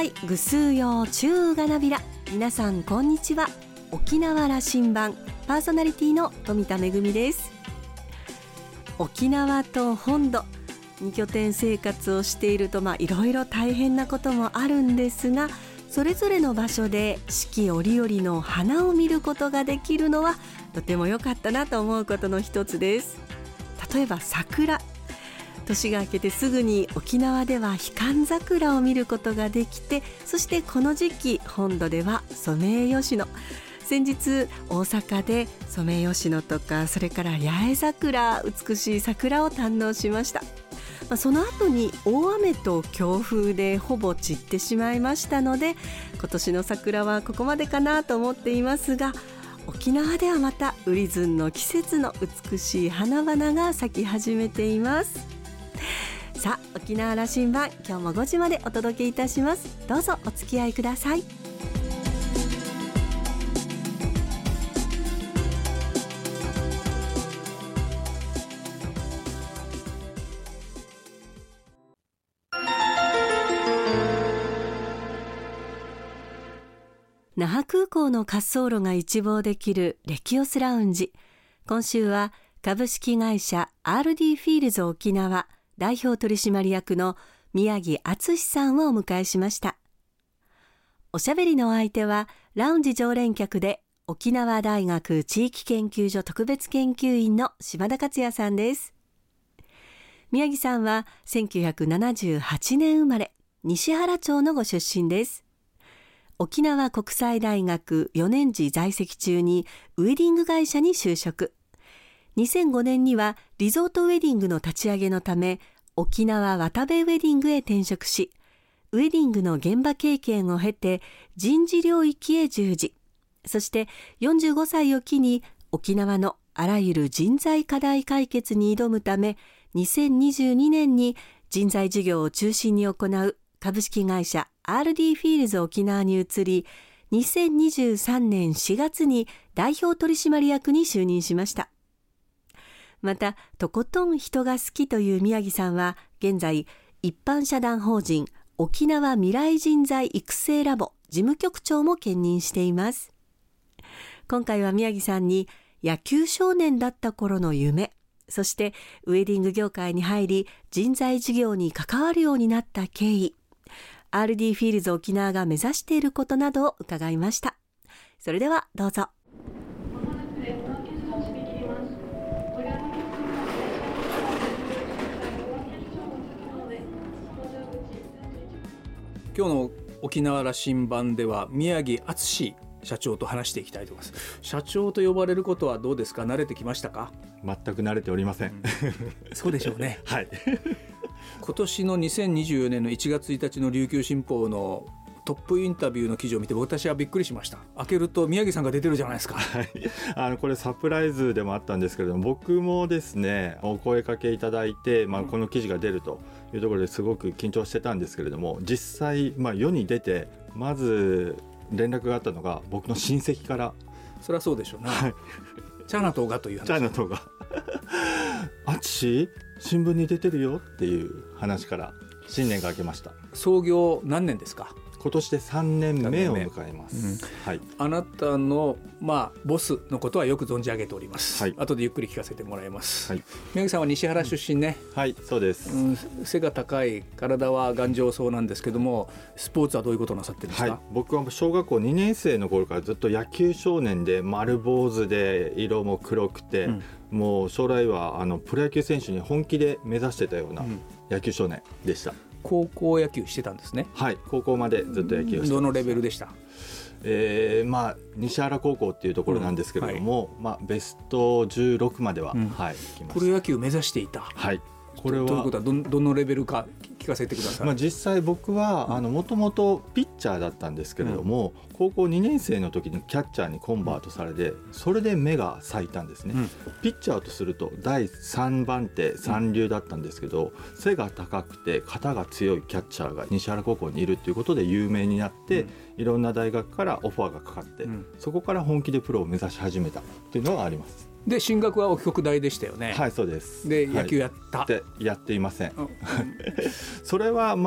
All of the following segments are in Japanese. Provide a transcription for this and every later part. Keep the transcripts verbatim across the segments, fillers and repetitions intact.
はい、ぐすうようちゅうがなびら。皆さんこんにちは。沖縄羅針盤パーソナリティの富田恵です。沖縄と本土に拠点生活をしていると、まあいろいろ大変なこともあるんですが、それぞれの場所で四季折々の花を見ることができるのはとても良かったなと思うことの一つです。例えば桜、年が明けてすぐに沖縄ではヒカンザクラを見ることができて、そしてこの時期本土ではソメイヨシノ、先日大阪でソメイヨシノとか、それから八重桜、美しい桜を堪能しました。まあ、その後に大雨と強風でほぼ散ってしまいましたので、今年の桜はここまでかなと思っていますが、沖縄ではまたウリズンの季節の美しい花々が咲き始めています。さあ、沖縄羅針盤、今日もごじまでお届けいたします。どうぞお付き合いください。那覇空港の滑走路が一望できるレキオスラウンジ。今週は株式会社 アールディー フィールズ沖縄代表取締役の宮城敦さんをお迎えしました。おしゃべりの相手はラウンジ常連客で沖縄大学地域研究所特別研究員の島田克也さんです。宮城さんはせんきゅうひゃくななじゅうはちねん生まれ、西原町のご出身です。沖縄国際大学よねん次在籍中にウェディング会社に就職。にせんごねんにはリゾートウェディングの立ち上げのため沖縄渡部ウェディングへ転職し、ウェディングの現場経験を経て人事領域へ従事。そしてよんじゅうごさいを機に沖縄のあらゆる人材課題解決に挑むため、にせんにじゅうにねんに人材事業を中心に行う株式会社 アールディー フィールズ沖縄に移り、にせんにじゅうさんねんしがつに代表取締役に就任しました。また、とことん人が好きという宮城さんは、現在、一般社団法人沖縄未来人材育成ラボ事務局長も兼任しています。今回は宮城さんに、野球少年だった頃の夢、そしてウェディング業界に入り、人材事業に関わるようになった経緯、アールディー フィールズ沖縄が目指していることなどを伺いました。それではどうぞ。 今日の沖縄羅針盤では宮城敦社長と話していきたいと思います。社長と呼ばれることはどうですか？慣れてきましたか？ 全く慣れておりません、うん、 そうでしょうねはい今年のにせんにじゅうよねんのいちがつついたちの琉球新報のトップインタビューの記事を見て私はびっくりしました。開けると宮城さんが出てるじゃないですか、 はい、あのこれサプライズでもあったんですけれども、僕もですねお声かけいただいて、まあ、この記事が出るというところですごく緊張してたんですけれども、実際、まあ、世に出てまず連絡があったのが僕の親戚から。 そりゃそうでしょうね、はい、チャーナ島がという話。 チャーナ島があちし新聞に出てるよっていう話から新年が明けました。 創業何年ですか？ 今年でさんねんめを迎えます、うんはい、 あなたの、まあ、ボスのことはよく存じ上げております、はい、後でゆっくり聞かせてもらいます、はい、宮城さんは西原出身ね、 うん、はいそうです、 うん、背が高い、体は頑丈そうなんですけども、スポーツはどういうことをなさってるんですか？ はい、僕は小学校にねん生の頃からずっと野球少年で、丸坊主で色も黒くて、うん、もう将来はあのプロ野球選手に本気で目指してたような野球少年でした。 高校野球してたんですね。 はい、高校までずっと野球をしてました。 どのレベルでした？ えーまあ、西原高校っていうところなんですけれども、うんはいまあ、ベストじゅうろくまでは、うんはい、行きました。 プロ野球目指していた。 はい、これはということは ど, どのレベルか聞かせてください。 まあ、実際僕はもともとピッチャーだったんですけれども、うん、高校にねん生の時にキャッチャーにコンバートされて、それで目が咲いたんですね、うん、ピッチャーとするとだいさんばん手三流だったんですけど、うん、背が高くて肩が強いキャッチャーが西原高校にいるということで有名になって、うん、いろんな大学からオファーがかかって、うん、そこから本気でプロを目指し始めたっていうのがあります。 で進学は沖国大でしたよね。 はいそうです。 で野球やった、 はい、でやっていません、うん、それはまあ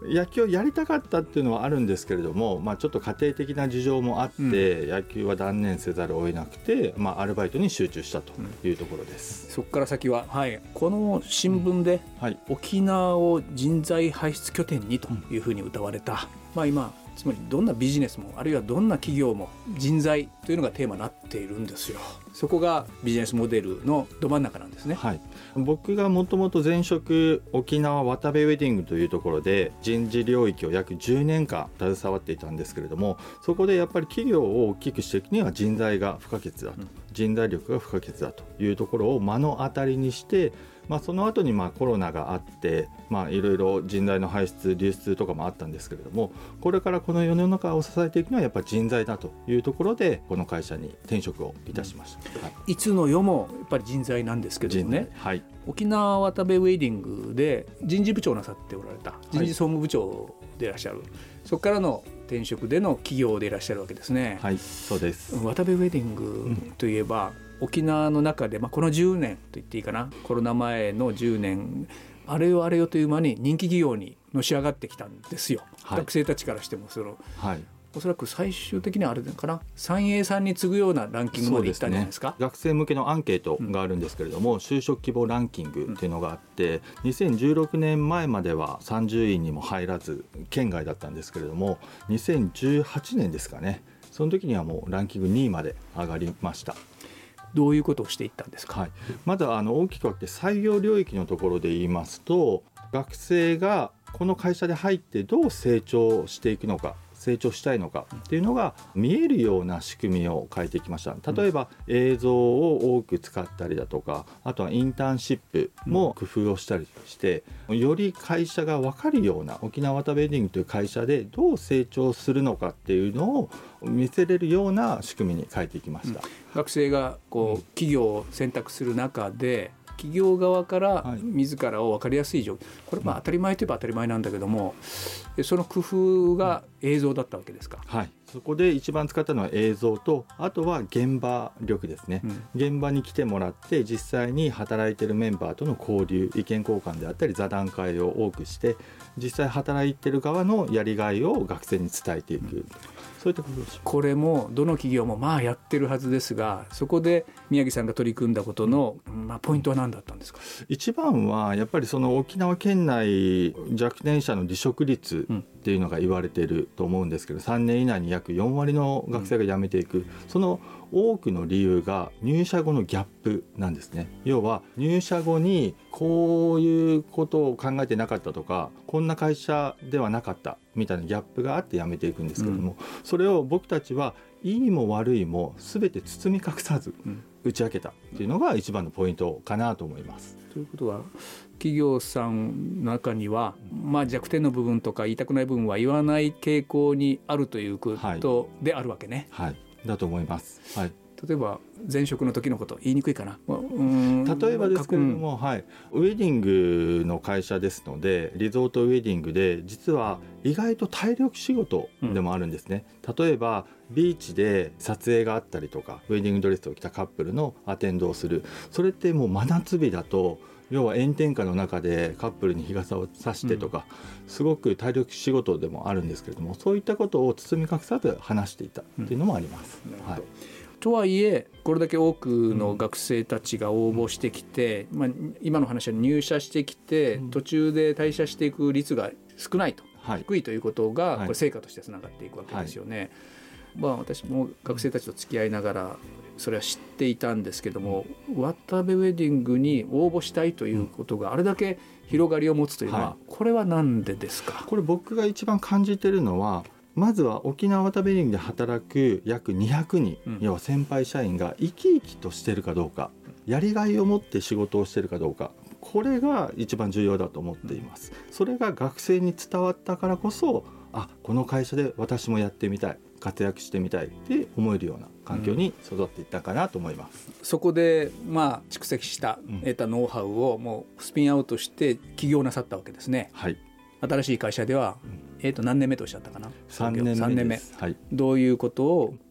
野球をやりたかったっていうのはあるんですけれども、まあ、ちょっと家庭的な事情もあって、うん、野球は断念せざるを得なくて、まあ、アルバイトに集中したというところです、 うん、そこから先は、はい、この新聞で、うんはい、沖縄を人材輩出拠点にというふうに謳われた、うんまあ、今つまりどんなビジネスもあるいはどんな企業も人材というのがテーマになっているんですよ。そこがビジネスモデルのど真ん中なんですね、 はい、僕がもともと前職沖縄渡部ウェディングというところで人事領域を約じゅうねんかん携わっていたんですけれども、そこでやっぱり企業を大きくしていくには人材が不可欠だと、うん、人材力が不可欠だというところを目の当たりにして、まあ、その後にまあコロナがあって、まあ、いろいろ人材の輩出流出とかもあったんですけれども、これからこの世の中を支えていくのはやっぱり人材だというところでこの会社に転職をいたしました、うんはい、 いつの世もやっぱり人材なんですけどもね、はい、沖縄渡部ウェディングで人事部長なさっておられた、人事総務部長でいらっしゃる、はい、そこからの転職での企業でいらっしゃるわけですね。 はい、そうです。 渡部ウェディングといえば、うん、沖縄の中で、まあ、このじゅうねんと言っていいかな、コロナ前のじゅうねんあれよあれよという間に人気企業にのし上がってきたんですよ、はい、学生たちからしてもその、はい、おそらく最終的にはあれかな、三栄さんに次ぐようなランキングまでいったんじゃないですか。 そうですね、学生向けのアンケートがあるんですけれども、うん、就職希望ランキングっていうのがあって、うん、にせんじゅうろくねんまえまではさんじゅういにも入らず県外だったんですけれども、にせんじゅうはちねんですかね、その時にはもうランキングにいまで上がりました。 どういうことをしていったんですか。 はい、まだあの大きく分けて採用領域のところで言いますと、学生がこの会社で入ってどう成長していくのか、成長したいのかっていうのが見えるような仕組みを変えてきました。例えば映像を多く使ったりだとか、あとはインターンシップも工夫をしたりして、より会社が分かるような、沖縄渡部ウェディングという会社でどう成長するのかっていうのを見せれるような仕組みに変えていきました、うん、 学生がこう企業を選択する中で企業側から自らを分かりやすい状況、これまあ当たり前といえば当たり前なんだけども、その工夫が映像だったわけですか。 はい、そこで一番使ったのは映像と、あとは現場力ですね、うん、現場に来てもらって実際に働いているメンバーとの交流、意見交換であったり座談会を多くして、実際働いている側のやりがいを学生に伝えていく、うん、そういったことです。 これもどの企業もまあやってるはずですが、そこで宮城さんが取り組んだことの、まあ、ポイントは何だったんですか。 一番はやっぱりその沖縄県内若年者の離職率っていうのが言われていると思うんですけど、さんねん以内に約よんわりの学生が辞めていく、うん、その多くの理由が入社後のギャップなんですね。要は入社後にこういうことを考えてなかったとか、こんな会社ではなかったみたいなギャップがあって辞めていくんですけれども、うん、それを僕たちはいいも悪いも全て包み隠さず打ち明けたっていうのが一番のポイントかなと思います。 ということは企業さんの中には、まあ、弱点の部分とか言いたくない部分は言わない傾向にあるということであるわけね。 はい、はい、だと思います、はい、 例えば前職の時のこと言いにくいかな、うーん例えばですけれども、はい、ウェディングの会社ですので、リゾートウェディングで実は意外と体力仕事でもあるんですね、うん、例えばビーチで撮影があったりとか、ウェディングドレスを着たカップルのアテンドをする、それってもう真夏日だと、要は炎天下の中でカップルに日傘を差してとか、うん、すごく体力仕事でもあるんですけれども、そういったことを包み隠さず話していたっていうのもあります、うん、はい、 とはいえこれだけ多くの学生たちが応募してきて、うん、まあ、今の話は入社してきて、うん、途中で退社していく率が少ないと、はい、低いということが、これ成果としてつながっていくわけですよね、はい、まあ、私も学生たちと付き合いながらそれは知っていたんですけども、渡部ウェディングに応募したいということがあれだけ広がりを持つというのは、はい、これは何でですか。 これ僕が一番感じているのは、まずは沖縄渡部ウェディングで働く約にひゃくにん、うん、要は先輩社員が生き生きとしているかどうか、やりがいを持って仕事をしているかどうか、これが一番重要だと思っています。それが学生に伝わったからこそ、あ、この会社で私もやってみたい、活躍してみたいって思えるような環境に育っていったかなと思います、 うん、そこでまあ蓄積した得たノウハウをもうスピンアウトして起業なさったわけですね、はい、新しい会社では、うん、えーと何年目とおっしゃったかな。 さんねんめです。 さんねんめ、はい、どういうことを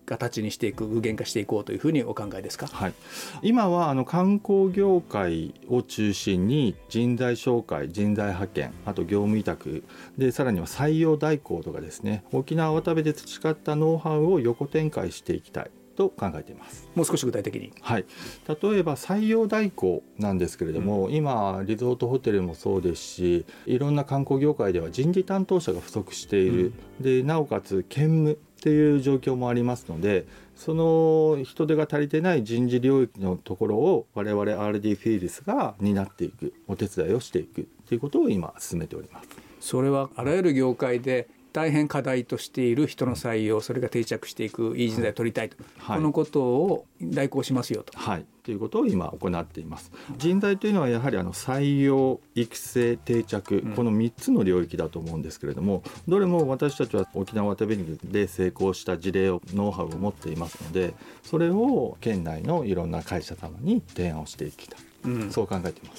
形にしていく、具現化していこうというふうにお考えですか？ はい、今はあの観光業界を中心に人材紹介、人材派遣、あと業務委託で、さらには採用代行とかですね、沖縄渡部で培ったノウハウを横展開していきたいと考えています。 もう少し具体的に。 はい、例えば採用代行なんですけれども、うん、今リゾートホテルもそうですし、いろんな観光業界では人事担当者が不足している、うん、でなおかつ兼務っていう状況もありますので、その人手が足りてない人事領域のところを我々 アールディー フィールスが担っていく、お手伝いをしていくということを今進めております。 それはあらゆる業界で大変課題としている人の採用、それが定着していく、いい人材を取りたいと、はい、このことを代行しますよと、 はい、ということを今行っています。人材というのはやはりあの採用、育成、定着、うん、このみっつの領域だと思うんですけれども、どれも私たちは沖縄渡辺で成功した事例を、ノウハウを持っていますので、それを県内のいろんな会社様に提案をしていきたい、うん、そう考えています。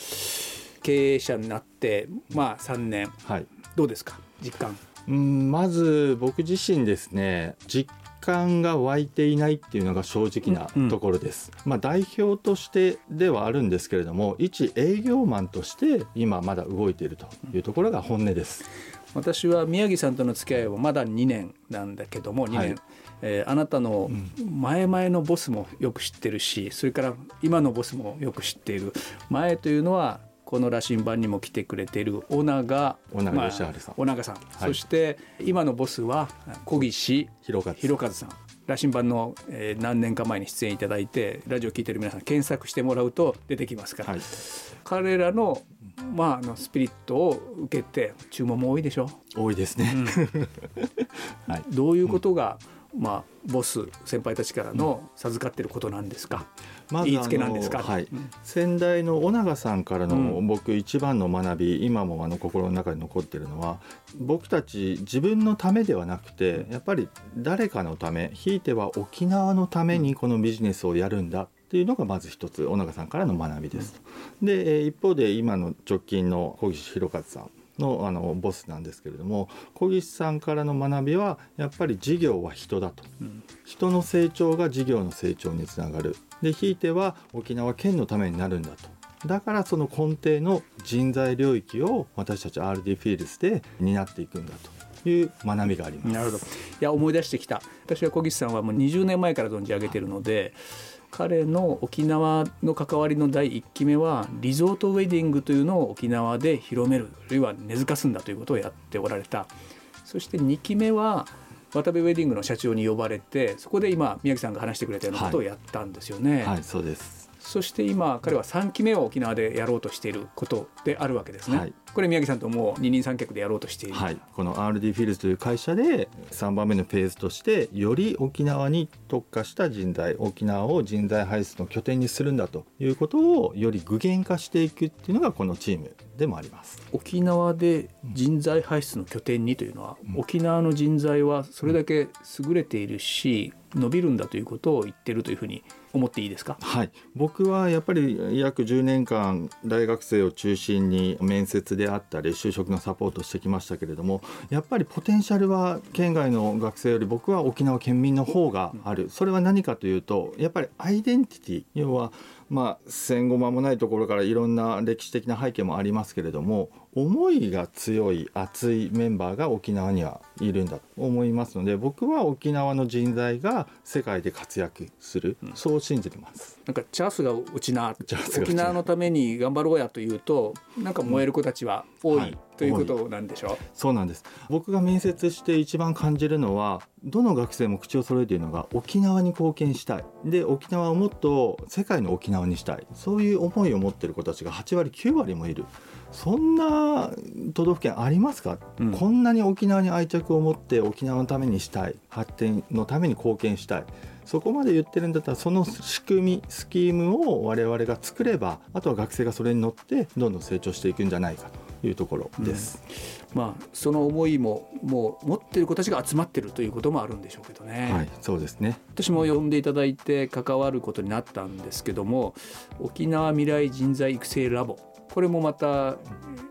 経営者になってまあさんねん、はい、どうですか実感？ うん、まず僕自身ですね、実感が湧いていないっていうのが正直なところです、うん、まあ、代表としてではあるんですけれども、一営業マンとして今まだ動いているというところが本音です。 私は宮城さんとの付き合いはまだにねんなんだけども、にねん、はい、えー、あなたの前々のボスもよく知ってるし、それから今のボスもよく知っている。前というのはこの羅針盤にも来てくれている尾長尾長義治さん、まあ、 尾長さん、はい、そして今のボスは小岸弘和さん、羅針盤の、えー、何年か前に出演いただいて、ラジオ聞いてる皆さん検索してもらうと出てきますから、はい、彼らの、まあ、あのスピリットを受けて注文も多いでしょ。 多いですね、うんはい、どういうことが、まあ、ボス先輩たちからの授かっていることなんですか？まず言いつけなんですか？ はい、うん、先代の尾長さんからの僕一番の学び、うん、今もあの心の中に残っているのは、僕たち自分のためではなくて、やっぱり誰かのため、ひいては沖縄のためにこのビジネスをやるんだっていうのがまず一つ尾長さんからの学びです、うん、で一方で今の直近の小岸弘和さんのあのボスなんですけれども、小岸さんからの学びはやっぱり事業は人だと、うん、人の成長が事業の成長につながる、でひいては沖縄県のためになるんだと、だからその根底の人材領域を私たち アールディー フィールスで担っていくんだという学びがあります。 なるほど。いや思い出してきた。私は小岸さんはもうにじゅうねんまえから存じ上げているので、彼の沖縄の関わりの第いっきめはリゾートウェディングというのを沖縄で広める、あるいは根付かすんだということをやっておられた。そしてにきめは渡部ウェディングの社長に呼ばれて、そこで今宮城さんが話してくれたようなことをやったんですよね。 はい、はい、そうです。 そして今彼はさんきめを沖縄でやろうとしていることであるわけですね、はい、これ宮城さんともう二人三脚でやろうとしている、 はい、この アールディー フィールズという会社でさんばんめのフェーズとして、より沖縄に特化した人材、沖縄を人材輩出の拠点にするんだということをより具現化していくっていうのがこのチームでもあります。 沖縄で人材輩出の拠点にというのは、うん、沖縄の人材はそれだけ優れているし伸びるんだということを言ってるというふうに思っていいですか？ はい、僕はやっぱり約じゅうねんかん大学生を中心に面接であったり就職のサポートしてきましたけれども、やっぱりポテンシャルは県外の学生より僕は沖縄県民の方がある。それは何かというと、やっぱりアイデンティティ、要はまあ戦後間もないところからいろんな歴史的な背景もありますけれども、思いが強い熱いメンバーが沖縄にはいるんだと思いますので、僕は沖縄の人材が世界で活躍する、うん、そう信じてます。 なんかチャンスがうちな、沖縄のために頑張ろうやというと、なんか燃える子たちは多い、はい、ということなんでしょう。 そうなんです。僕が面接して一番感じるのは、どの学生も口を揃えているのが沖縄に貢献したい、で沖縄をもっと世界の沖縄にしたい、そういう思いを持っている子たちがはちわりきゅうわりもいる。そんな都道府県ありますか、うん、こんなに沖縄に愛着を持って沖縄のためにしたい、発展のために貢献したい、そこまで言ってるんだったら、その仕組みスキームを我々が作れば、あとは学生がそれに乗ってどんどん成長していくんじゃないかというところです、 うん、まあ、その思いももう持っている子たちが集まっているということもあるんでしょうけどね。 はい、そうですね。 私も呼んでいただいて関わることになったんですけども、沖縄未来人材育成ラボ、これもまた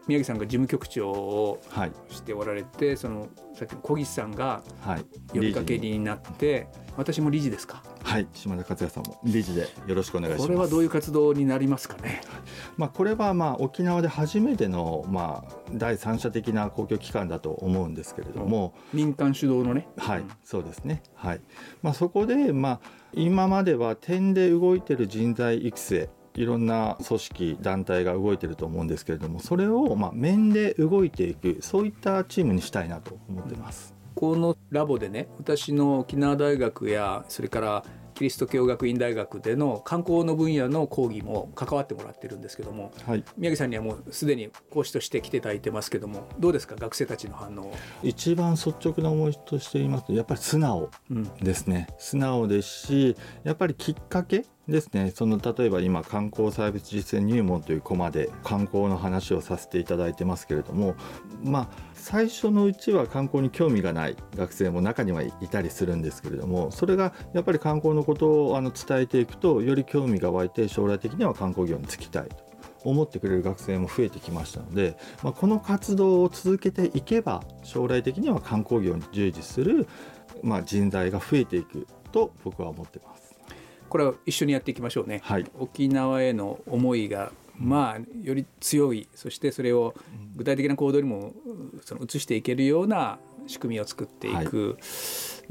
宮城さんが事務局長をしておられて、はい、そのさっきの小岸さんが呼びかけになって、はい、私も理事ですか。 はい、島田克也さんも理事でよろしくお願いします。 これはどういう活動になりますかね。 まあ、これはまあ沖縄で初めてのまあ第三者的な公共機関だと思うんですけれども、 うん、民間主導のね。 はい、うん、そうですね、はい。まあ、そこでまあ今までは点で動いている人材育成、いろんな組織団体が動いていると思うんですけれども、それをまあ面で動いていく、そういったチームにしたいなと思っています。 このラボでね、私の沖縄大学やそれからキリスト教学院大学での観光の分野の講義も関わってもらってるんですけども、はい、宮城さんにはもうすでに講師として来ていただいてますけども、どうですか、学生たちの反応。 一番率直な思いとして言いますと、やっぱり素直ですね、うん、素直ですし、やっぱりきっかけですね。その例えば今観光サービス実践入門というコマで観光の話をさせていただいてますけれども、まあ最初のうちは観光に興味がない学生も中にはいたりするんですけれども、それがやっぱり観光のことをあの伝えていくと、より興味が湧いて将来的には観光業に就きたいと思ってくれる学生も増えてきましたので、まあ、この活動を続けていけば将来的には観光業に従事する、まあ、人材が増えていくと僕は思っています。 これは一緒にやっていきましょうね、はい、沖縄への思いがまあより強い、そしてそれを具体的な行動にもその移していけるような仕組みを作っていく、はい、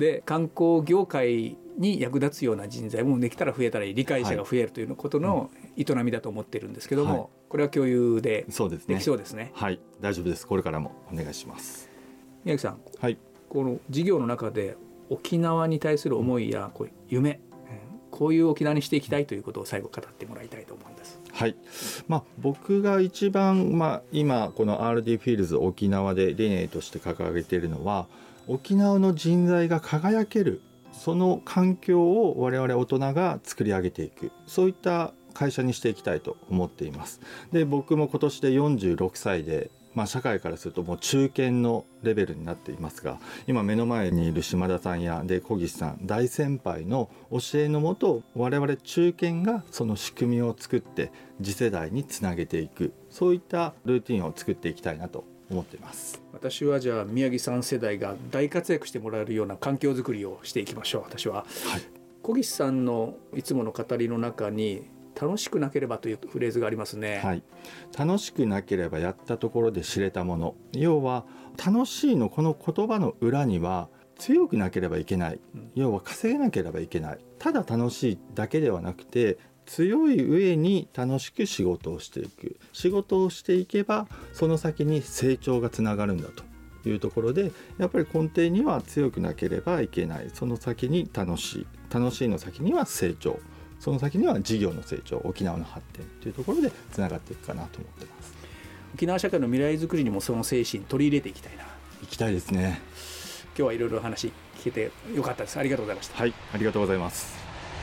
で観光業界に役立つような人材もできたら増えたらいい、理解者が増えるということの営みだと思ってるんですけども、はい、これは共有でできそうですね。 はい、大丈夫です。これからもお願いします。 宮城さん、 はい、 この事業の中で沖縄に対する思いやこう夢、こういう沖縄にしていきたいということを最後語ってもらいたいと思うんです。 はい、まあ、僕が一番、まあ、今この アールディー フィールズ沖縄で理念として掲げているのは、沖縄の人材が輝ける、その環境を我々大人が作り上げていく、そういった会社にしていきたいと思っています。で、僕も今年でよんじゅうろくさいで、まあ、社会からするともう中堅のレベルになっていますが、今目の前にいる島田さんやで小岸さん、大先輩の教えのもと、我々中堅がその仕組みを作って次世代につなげていく、そういったルーティンを作っていきたいなと思っています。 私はじゃあ宮城さん世代が大活躍してもらえるような環境づくりをしていきましょう。私は、はい、小岸さんのいつもの語りの中に楽しくなければというフレーズがありますね、 はい、楽しくなければやったところで知れたもの。要は楽しいのこの言葉の裏には強くなければいけない、うん、要は稼げなければいけない、ただ楽しいだけではなくて強い上に楽しく仕事をしていく、仕事をしていけばその先に成長がつながるんだというところで、やっぱり根底には強くなければいけない、その先に楽しい、楽しいの先には成長、その先には事業の成長、沖縄の発展というところでつながっていくかなと思っています。 沖縄社会の未来づくりにもその精神取り入れていきたいな。 いきたいですね。 今日はいろいろ話聞けてよかったです。ありがとうございました。 はい、ありがとうございます。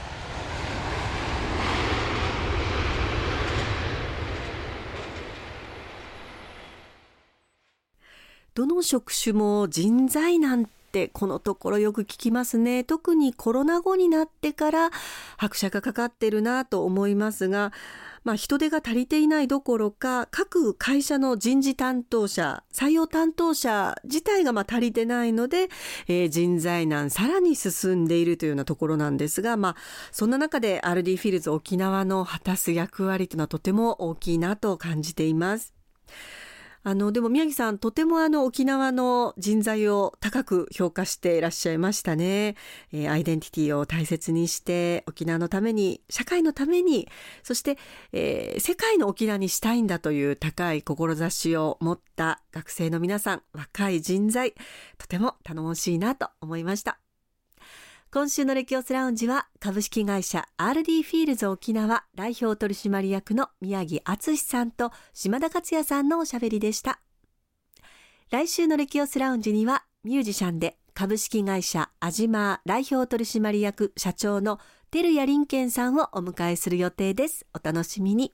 どの職種も人材なんてこのところよく聞きますね。特にコロナ後になってから拍車がかかってるなと思いますが、まあ、人手が足りていないどころか、各会社の人事担当者、採用担当者自体がまあ足りてないので、えー、人材難さらに進んでいるというようなところなんですが、まあ、そんな中で アールディー フィールズ沖縄の果たす役割というのはとても大きいなと感じています。あのでも宮城さん、とてもあの沖縄の人材を高く評価していらっしゃいましたね。えー、アイデンティティを大切にして沖縄のために、社会のために、そして、えー、世界の沖縄にしたいんだという高い志を持った学生の皆さん、若い人材、とても頼もしいなと思いました。今週のレキオスラウンジは株式会社 アールディー フィールズ沖縄代表取締役の宮城敦さんと島田克也さんのおしゃべりでした。来週のレキオスラウンジにはミュージシャンで株式会社アジマー代表取締役社長の照屋林健さんをお迎えする予定です。お楽しみに。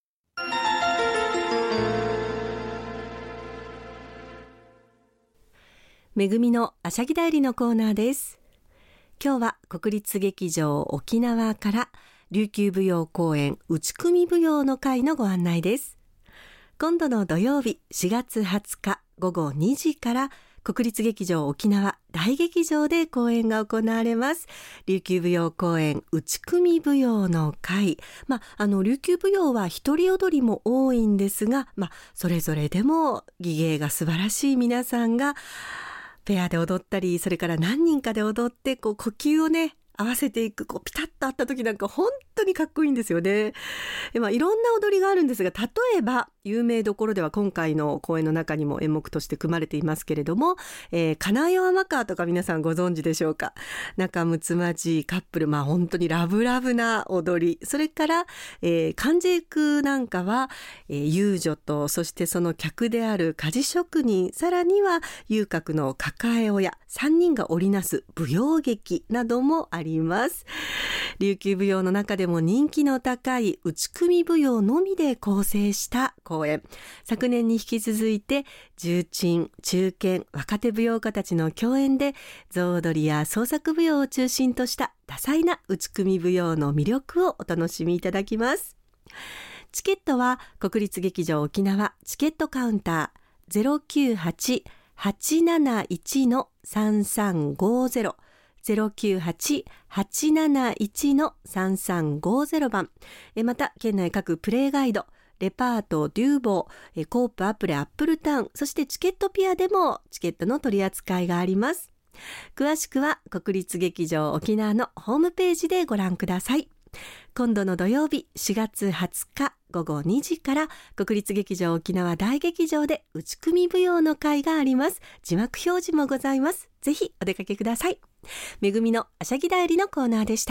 めぐみのあしゃぎだよりのコーナーです。今日は国立劇場沖縄から琉球舞踊公演打ち組み舞踊の会のご案内です。 今度の土曜日しがつはつかごごにじから国立劇場沖縄大劇場で公演が行われます。琉球舞踊公演打組舞踊の会、まあ、あの琉球舞踊は一人踊りも多いんですが、まあ、それぞれでも技芸が素晴らしい皆さんがペアで踊ったり、それから何人かで踊ってこう呼吸をね合わせていく、こうピタッと合った時なんか本当にかっこいいんですよね。え、まあ、いろんな踊りがあるんですが、例えば有名どころでは今回の公演の中にも演目として組まれていますけれども、えー、金代天川とか皆さんご存知でしょうか。仲睦まじいカップル、まあ本当にラブラブな踊り、それから、えー、関ジェイクなんかは、えー、遊女とそしてその客である鍛冶職人、さらには遊郭の抱え親さんにんが織りなす舞踊劇などもあります。琉球舞踊の中でも人気の高い打組舞踊のみで構成した公演、昨年に引き続いて重鎮、中堅、若手舞踊家たちの共演で象踊りや創作舞踊を中心とした多彩な打組舞踊の魅力をお楽しみいただきます。チケットは国立劇場沖縄チケットカウンター ゼロきゅうはち はちなないち さんさんごゼロ ゼロきゅうはち はちなないち さんさんごゼロ 番、また県内各プレイガイド、レパート、デューボー、コープ、アプレ、アップルタウン、そしてチケットピアでもチケットの取り扱いがあります。詳しくは国立劇場沖縄のホームページでご覧ください。今度の土曜日しがつはつかごごにじから国立劇場沖縄大劇場で打組舞踊の会があります。字幕表示もございます。ぜひお出かけください。めぐみのあしゃぎだよりのコーナーでした。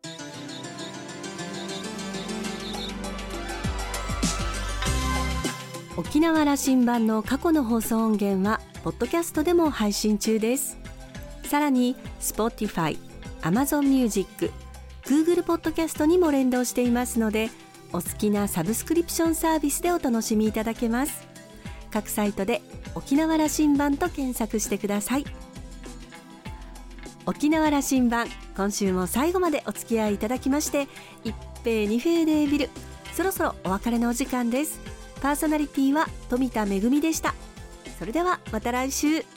沖縄羅針盤の過去の放送音源はポッドキャストでも配信中です。さらに Spotify、Amazon Music、Google ポッドキャストにも連動していますので、お好きなサブスクリプションサービスでお楽しみいただけます。各サイトで沖縄羅針盤と検索してください。沖縄羅針盤、今週も最後までお付き合いいただきまして一平二平デービル、そろそろお別れのお時間です。パーソナリティは富田恵でした。それではまた来週。